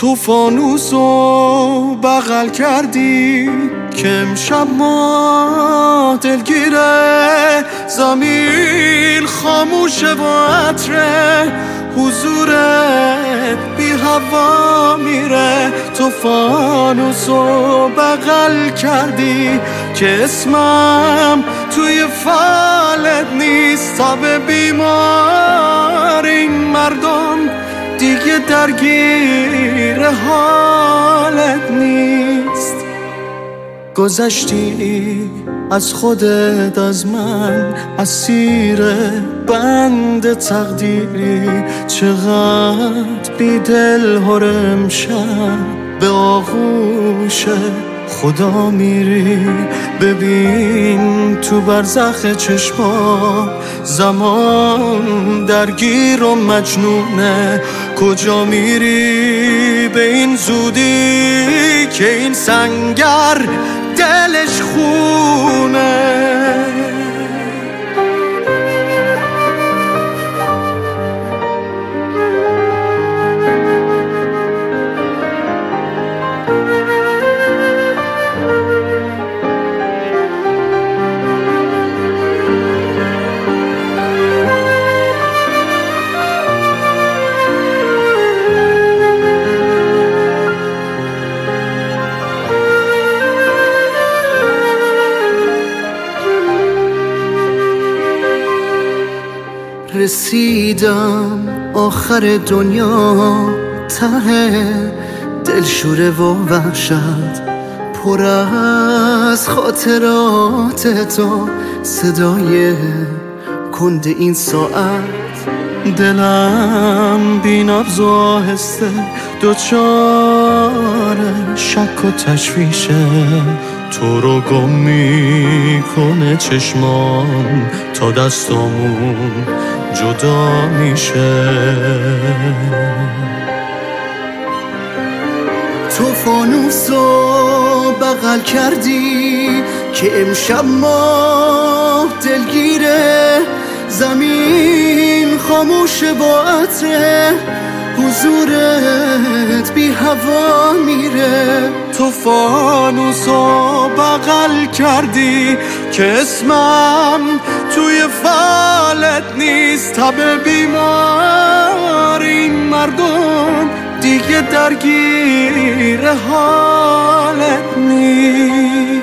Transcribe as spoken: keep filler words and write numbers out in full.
تو فانوسو بغل کردی که امشب ما دلگیره، زمین خاموشه با عطره، حضورت بی هوا میره. تو فانوسو بغل کردی که اسمم توی فالت نیست، تب بیمار این مردم دیگه درگیر حالت نیست. گذشتی از خودت، از من، اسیر بند تقدیری. چقدر بی دل هر امشب به آغوش خدا میری. ببین تو برزخ چشما زمان درگیر و مجنونه. کجا میری به این زودی که این سنگر دلش خونه؟ رسیدم آخر دنیا، ته دلشوره و وحشت، پر از خاطرات تو، صدای کند این ساعت. دلم بی نبض و آهسته دوچار شک و تشویشه. تو رو گم میکنه چشمام تا دستامون جدا میشه. تو فانوسو بغل کردی که امشب ما دلگیره، زمین خاموشه با عطره، حضورت بی هوا میره. تو فانوسو بغل کردی که اسمم توی فالت نیست، تب بیمار این مردم دیگه درگیر حالت نیست.